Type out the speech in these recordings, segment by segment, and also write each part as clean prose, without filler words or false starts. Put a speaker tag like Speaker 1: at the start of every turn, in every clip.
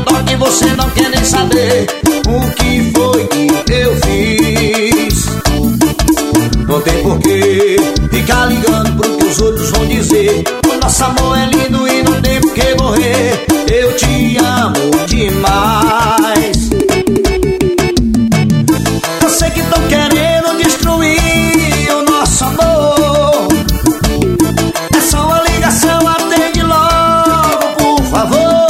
Speaker 1: toca e você não quer nem saber o que foi que eu fiz. Não tem porquê ficar ligando pro que os outros vão dizer. O nosso amor é lindo e não tem por que morrer. Eu te amo demais. Eu sei que tão querendo destruir o nosso amor. É só uma ligação, atende logo, por favor.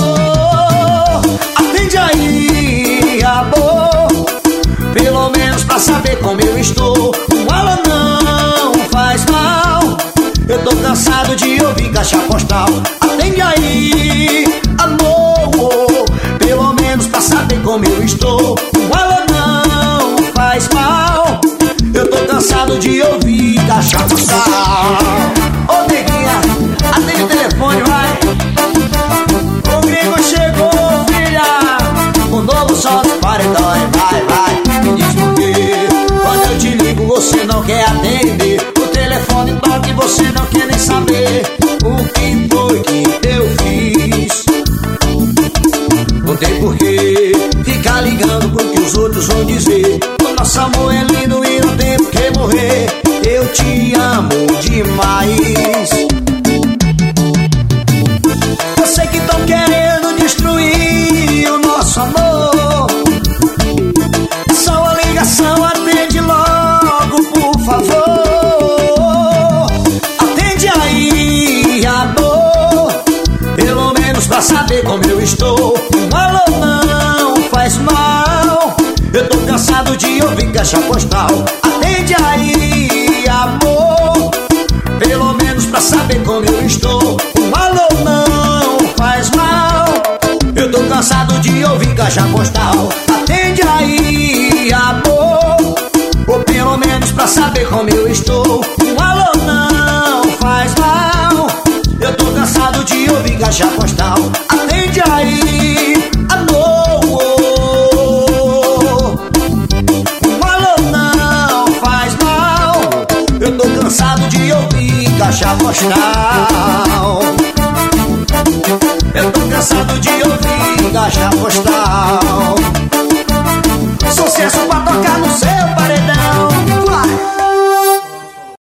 Speaker 1: Atende aí, amor, pelo menos pra saber como eu estou. Um alô não faz mal. Eu tô cansado de ouvir caixa postal. Atende aí, amor, pelo menos pra saber como eu estou. Um alô não faz mal. Eu tô cansado de ouvir caixa postal. Ô neguinha, atende o telefone, vai. O gringo chegou, filha, o novo som dos paredões. Vai, vai, me diz por quê. Quando eu te ligo você não quer atender. O telefone toca e você não quer nem saber o que foi que eu fiz. Não tem porquê ficar ligando pro que os outros vão dizer. O nosso amor é lindo e não tem por que morrer. Eu te amo demais. Eu sei que tão querendo destruir o nosso amor. É só uma ligação, atende logo, por favor. Atende aí, amor, pelo menos pra saber como eu estou. Um alô não faz mal. Eu tô cansado de ouvir caixa postal. Atende aí, amor, pelo menos pra saber como eu estou. Um alô não faz mal. Eu tô cansado de ouvir caixa postal. Atende aí, amor, ou pelo menos pra saber como eu estou. Um alô não faz mal. Eu tô cansado de ouvir caixa postal. Atende aí, amor. Um alô não faz mal. Eu tô cansado de ouvir caixa postal. Eu tô cansado de ouvir caixa postal. Sucesso pra tocar no céu.